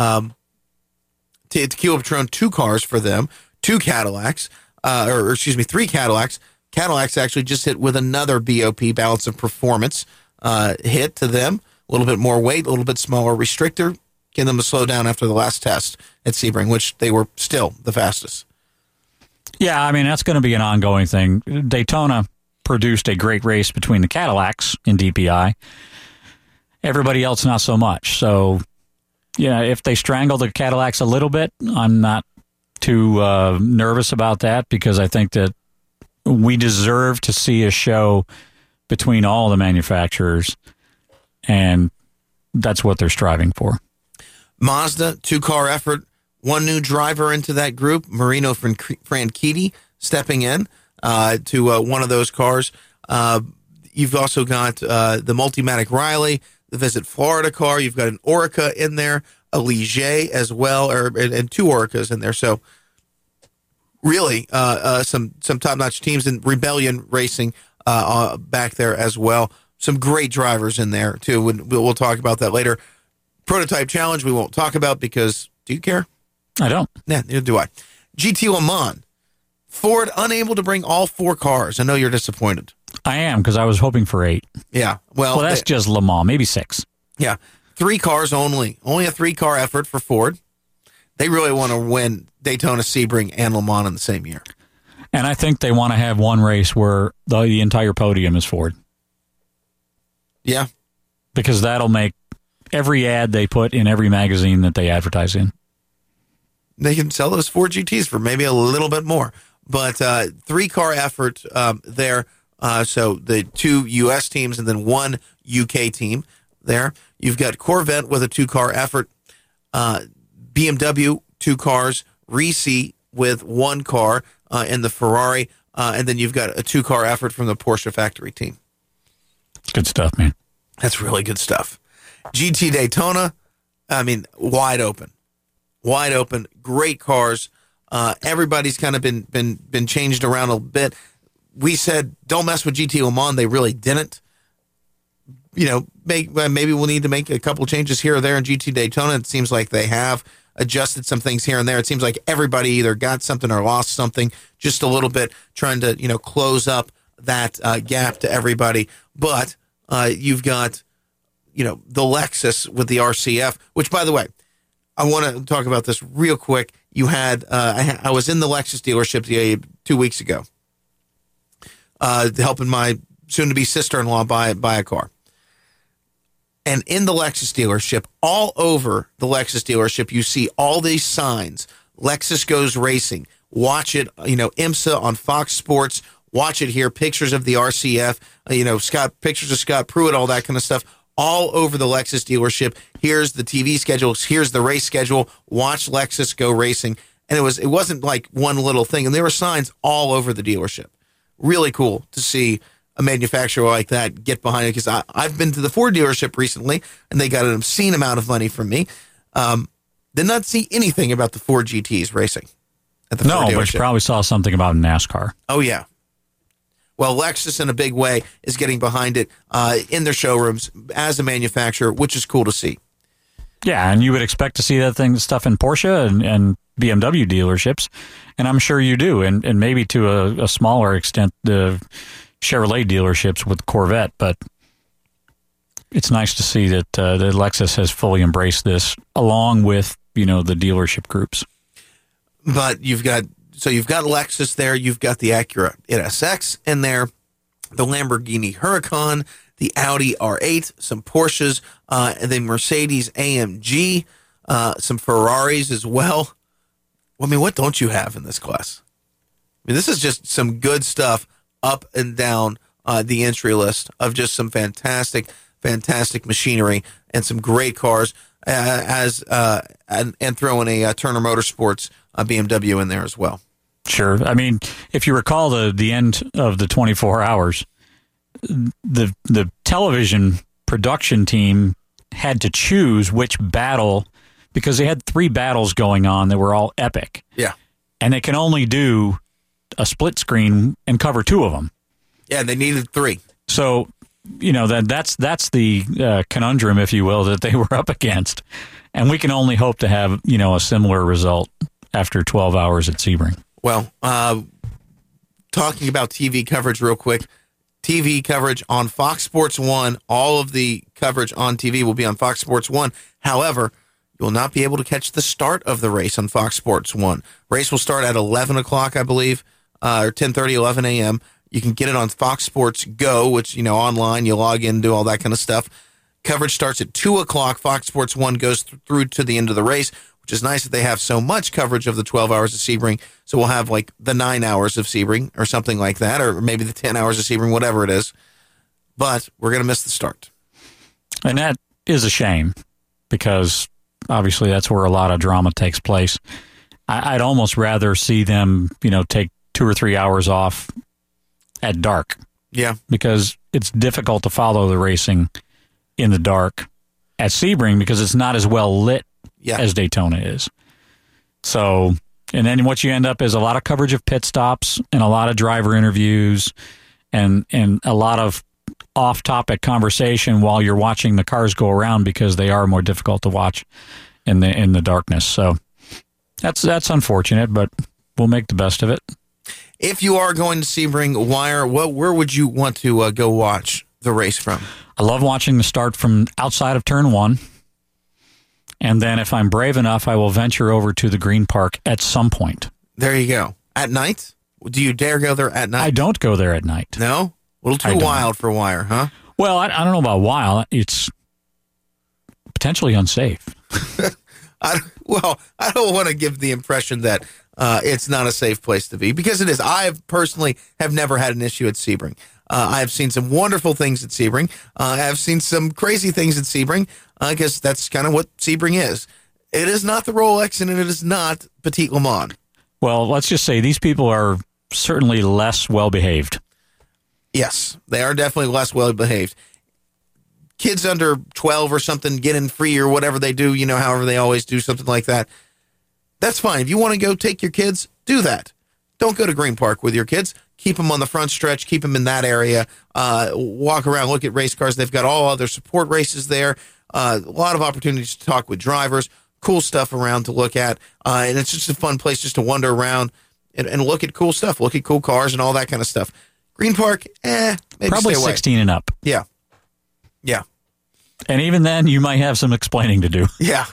Tequila Patron, 2 cars for them, 2 Cadillacs, three Cadillacs. Cadillacs actually just hit with another BOP, Balance of Performance, hit to them. A little bit more weight, a little bit smaller restrictor, getting them to slow down after the last test at Sebring, which they were still the fastest.
Yeah, I mean, that's going to be an ongoing thing. Daytona produced a great race between the Cadillacs in DPI. Everybody else, not so much. So, yeah, if they strangle the Cadillacs a little bit, I'm not too nervous about that, because I think that we deserve to see a show between all the manufacturers, and that's what they're striving for.
Mazda, 2-car effort, 1 new driver into that group, Marino Franchitti, stepping in to one of those cars. You've also got the Multimatic Riley, the Visit Florida car. You've got an Orica in there, a Ligier as well, and 2 Oricas in there. So really some top-notch teams, in Rebellion Racing back there as well. Some great drivers in there, too. We'll talk about that later. Prototype Challenge we won't talk about because, do you care?
I don't.
Yeah, neither do I. GT Le Mans. Ford unable to bring all 4 cars. I know you're disappointed.
I am, because I was hoping for 8.
Yeah. Well,
that's just Le Mans, maybe 6.
Yeah. 3 cars only. Only a 3-car effort for Ford. They really want to win Daytona, Sebring, and Le Mans in the same year.
And I think they want to have one race where the entire podium is Ford.
Yeah.
Because that'll make every ad they put in every magazine that they advertise in.
They can sell those 4 GTs for maybe a little bit more. But 3-car effort there. So the 2 U.S. teams and then 1 UK team there. You've got Corvette with a 2-car effort. BMW, 2 cars. Risi with 1 car in the Ferrari. And then you've got a 2-car effort from the Porsche factory team.
Good stuff, man.
That's really good stuff. GT Daytona, I mean, wide open. Wide open, great cars. Everybody's kind of been changed around a bit. We said, don't mess with GT Le Mans. They really didn't. You know, maybe we'll need to make a couple changes here or there in GT Daytona. It seems like they have adjusted some things here and there. It seems like everybody either got something or lost something just a little bit, trying to, close up that gap to everybody. But you've got, the Lexus with the RCF, which, by the way, I want to talk about this real quick. You had, I was in the Lexus dealership 2 weeks ago, helping my soon-to-be sister-in-law buy a car. And in the Lexus dealership, all over the Lexus dealership, you see all these signs. Lexus Goes Racing. Watch it, IMSA on Fox Sports. Watch it here. Pictures of the RCF, pictures of Scott Pruitt, all that kind of stuff. All over the Lexus dealership. Here's the TV schedule. Here's the race schedule. Watch Lexus Go Racing. And it wasn't like one little thing. And there were signs all over the dealership. Really cool to see a manufacturer like that get behind it, because I've been to the Ford dealership recently, and they got an obscene amount of money from me. Did not see anything about the Ford GTs racing at the Ford dealership. No, but
you probably saw something about NASCAR.
Oh, yeah. Well, Lexus, in a big way, is getting behind it in their showrooms as a manufacturer, which is cool to see.
Yeah, and you would expect to see that stuff in Porsche and BMW dealerships, and I'm sure you do, and maybe to a smaller extent the Chevrolet dealerships with Corvette, but it's nice to see that the Lexus has fully embraced this, along with the dealership groups.
But you've got Lexus there, you've got the Acura NSX in there, the Lamborghini Huracan, the Audi R8, some Porsches, the Mercedes AMG, some Ferraris as well. I mean, what don't you have in this class? I mean, this is just some good stuff up and down the entry list of just some fantastic machinery and some great cars, and throw in a Turner Motorsports BMW in there as well.
Sure. I mean, if you recall the end of the 24 hours, the television production team had to choose which battle, because they had 3 battles going on that were all epic.
Yeah.
And they can only do a split screen and cover 2 of them.
Yeah, they needed 3.
So, that's the conundrum, if you will, that they were up against. And we can only hope to have, a similar result after 12 hours at Sebring.
Well, talking about TV coverage real quick, TV coverage on Fox Sports 1, all of the coverage on TV will be on Fox Sports 1. However, you will not be able to catch the start of the race on Fox Sports 1. Race will start at 11 o'clock, I believe, or 10:30, 11 a.m. You can get it on Fox Sports Go, which, online, you log in, do all that kind of stuff. Coverage starts at 2 o'clock. Fox Sports 1 goes through to the end of the race, which is nice that they have so much coverage of the 12 hours of Sebring. So we'll have like the 9 hours of Sebring or something like that, or maybe the 10 hours of Sebring, whatever it is. But we're going to miss the start.
And that is a shame, because obviously that's where a lot of drama takes place. I'd almost rather see them, take 2 or 3 hours off at dark.
Yeah.
Because it's difficult to follow the racing in the dark at Sebring, because it's not as well lit as Daytona is. So, and then what you end up is a lot of coverage of pit stops and a lot of driver interviews and a lot of off-topic conversation while you're watching the cars go around, because they are more difficult to watch in the darkness. So that's unfortunate, but we'll make the best of it.
If you are going to Sebring Wire, where would you want to go watch the race from?
I love watching the start from outside of turn 1. And then if I'm brave enough, I will venture over to the Green Park at some point.
There you go. At night? Do you dare go there at night?
I don't go there at night.
No? A little too wild for Wire, huh?
Well, I don't know about wild. It's potentially unsafe.
I don't want to give the impression that it's not a safe place to be, because it is. I personally have never had an issue at Sebring. I have seen some wonderful things at Sebring. I have seen some crazy things at Sebring, because that's kind of what Sebring is. It is not the Rolex, and it is not Petit Le Mans.
Well, let's just say these people are certainly less well-behaved.
Yes, they are definitely less well-behaved. Kids under 12 or something get in free or whatever they do, however they always do something like that. That's fine. If you want to go take your kids, do that. Don't go to Green Park with your kids. Keep them on the front stretch. Keep them in that area. Walk around, look at race cars. They've got all other support races there. A lot of opportunities to talk with drivers. Cool stuff around to look at. And it's just a fun place just to wander around and look at cool stuff. Look at cool cars and all that kind of stuff. Green Park, maybe
probably
stay away.
16 and up.
Yeah. Yeah.
And even then, you might have some explaining to do.
Yeah.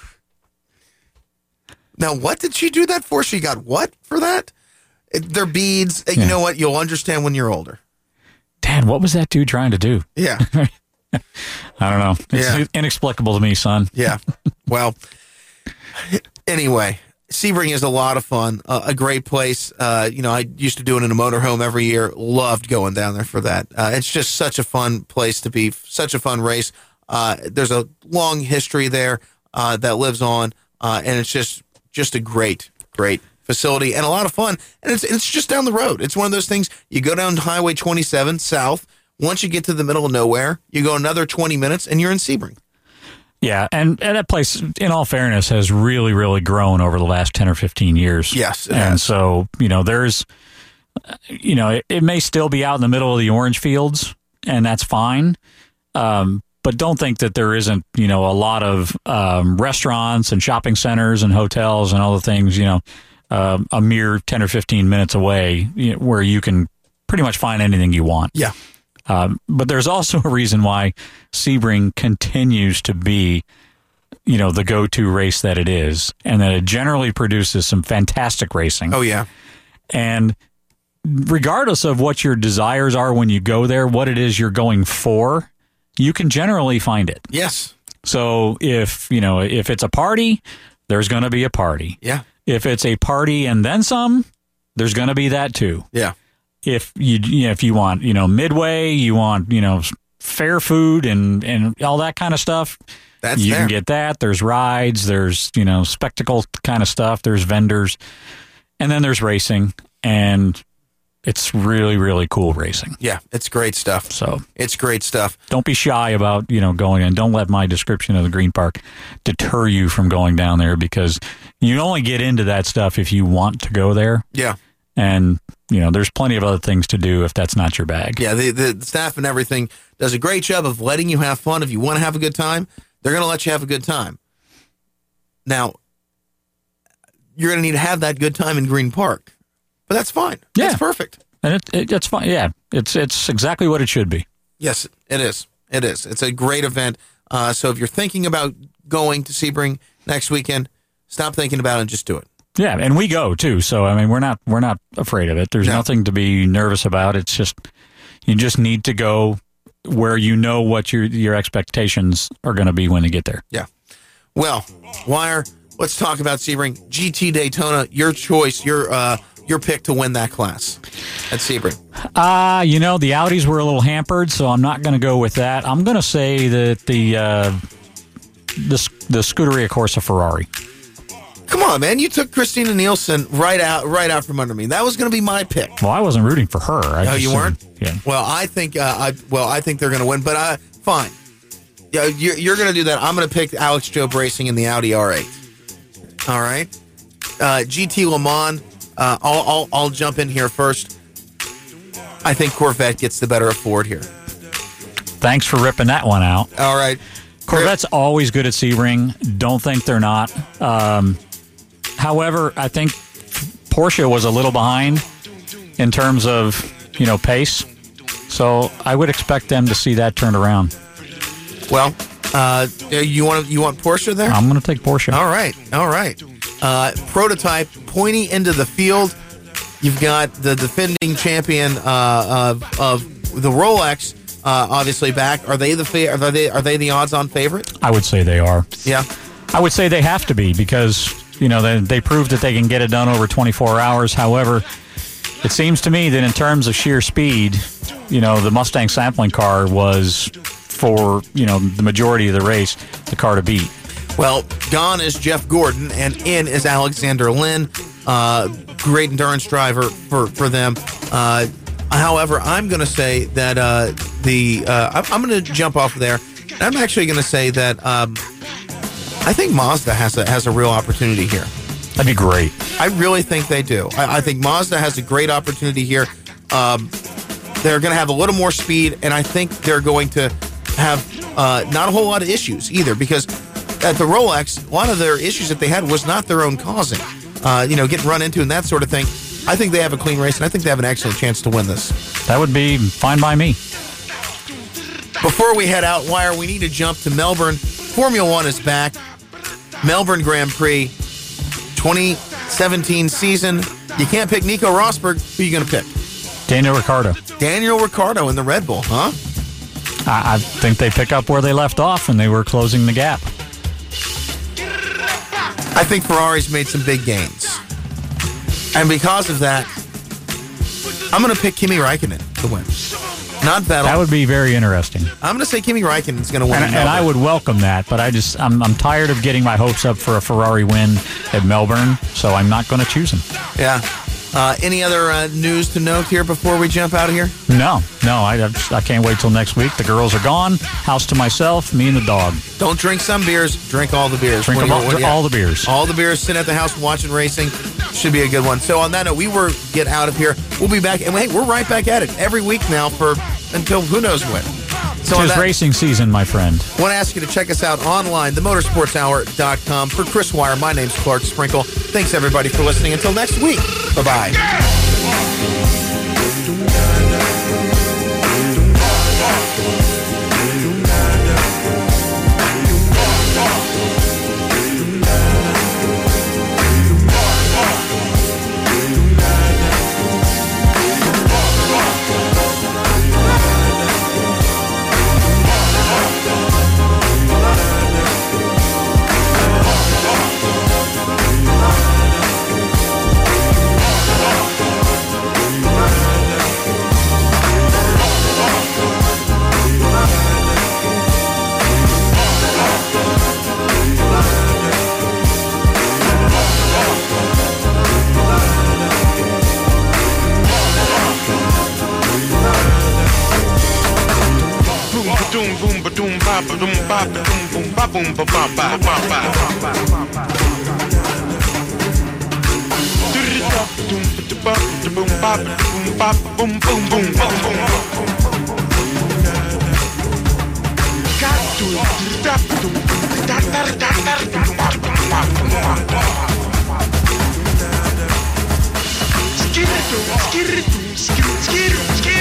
Now, what did she do that for? She got what for that? They're beads. You know what? You'll understand when you're older.
Dad, what was that dude trying to do?
Yeah.
I don't know. It's inexplicable to me, son.
Yeah. Well, anyway, Sebring is a lot of fun, a great place. I used to do it in a motorhome every year. Loved going down there for that. It's just such a fun place to be, such a fun race. There's a long history there that lives on, and it's just a great facility and a lot of fun. And it's just down the road. It's one of those things, you go down Highway 27 south. Once you get to the middle of nowhere, you go another 20 minutes and you're in Sebring.
Yeah, and that place, in all fairness, has really, really grown over the last 10 or 15 years.
Yes, it
and
has.
so, there's, it may still be out in the middle of the orange fields, and that's fine. But don't think that there isn't, a lot of restaurants and shopping centers and hotels and all the things, a mere 10 or 15 minutes away, where you can pretty much find anything you want.
Yeah.
But there's also a reason why Sebring continues to be, the go-to race that it is, and that it generally produces some fantastic racing.
Oh, yeah.
And regardless of what your desires are when you go there, what it is you're going for, you can generally find it.
Yes.
So if it's a party, there's going to be a party.
Yeah.
If it's a party and then some, there's going to be that too.
Yeah.
If you want, midway, you want, fair food and all that kind of stuff, you can get that. There's rides, there's, spectacle kind of stuff, there's vendors, and then there's racing. And it's really, really cool racing.
Yeah, it's great stuff.
So
it's great stuff.
Don't be shy about, going in. Don't let my description of the Green Park deter you from going down there, because you only get into that stuff if you want to go there.
Yeah.
And, there's plenty of other things to do if that's not your bag.
Yeah, the staff and everything does a great job of letting you have fun. If you want to have a good time, they're going to let you have a good time. Now, you're going to need to have that good time in Green Park. But that's fine.
Yeah.
That's perfect.
And it's fine. Yeah, it's exactly what it should be.
Yes, it is. It is. It's a great event. So if you're thinking about going to Sebring next weekend, stop thinking about it and just do it.
Yeah, and we go too. So we're not afraid of it. There's nothing to be nervous about. It's just you just need to go where you know what your expectations are going to be when you get there.
Yeah. Well, Wire, let's talk about Sebring. GT Daytona, your choice, your pick to win that class at Sebring.
The Audis were a little hampered, so I'm not going to go with that. I'm going to say that the Scuderia Corsa Ferrari.
Come on, man! You took Christina Nielsen right out from under me. That was going to be my pick.
Well, I wasn't rooting for her.
You weren't?
Yeah.
Well, I think I think they're going to win, but fine. Yeah, you're going to do that. I'm going to pick Alex Job Racing in the Audi R8. All right. GT Le Mans. I'll jump in here first. I think Corvette gets the better of Ford here.
Thanks for ripping that one out.
All right.
Corvette's always good at Sebring. Don't think they're not. However, I think Porsche was a little behind in terms of, pace. So I would expect them to see that turned around.
Well, you want Porsche there?
I'm going to take Porsche.
All right. Prototype pointing into the field. You've got the defending champion of the Rolex, obviously back. Are they the odds-on favorite?
I would say they are.
Yeah,
I would say they have to be, because they proved that they can get it done over 24 hours. However, it seems to me that in terms of sheer speed, the Mustang sampling car was, for the majority of the race, the car to beat.
Well, gone is Jeff Gordon, and in is Alexander Lynn. Great endurance driver for them. However, I'm going to say that I'm going to jump off there. I'm actually going to say that I think Mazda has a real opportunity here.
That'd be great.
I really think they do. I think Mazda has a great opportunity here. They're going to have a little more speed, and I think they're going to have not a whole lot of issues either, because at the Rolex, a lot of their issues that they had was not their own causing. Getting run into and that sort of thing. I think they have a clean race, and I think they have an excellent chance to win this.
That would be fine by me.
Before we head out, Wire, we need to jump to Melbourne. Formula One is back. Melbourne Grand Prix 2017 season. You can't pick Nico Rosberg. Who are you going to pick?
Daniel Ricciardo.
Daniel Ricciardo in the Red Bull, huh?
I think they pick up where they left off, and they were closing the gap.
I think Ferrari's made some big gains. And because of that, I'm going to pick Kimi Räikkönen to win. Not Vettel.
That would be very interesting.
I'm going to say Kimi Räikkönen's going to win.
And I would welcome that, but I'm tired of getting my hopes up for a Ferrari win at Melbourne, so I'm not going to choose him.
Yeah. Any other news to note here before we jump out of here?
No. I can't wait till next week. The girls are gone. House to myself, me and the dog.
Don't drink some beers. Drink all the beers.
Drink all the beers.
All the beers. Sit at the house watching racing. Should be a good one. So on that note, we were get out of here. We'll be back. And hey, we're right back at it every week now until who knows when. So
it's racing season, my friend.
I want to ask you to check us out online, themotorsportshour.com. For Chris Wire, my name's Clark Sprinkle. Thanks, everybody, for listening. Until next week, bye-bye.
Skirru, skirru, skirru, skirru, skirru.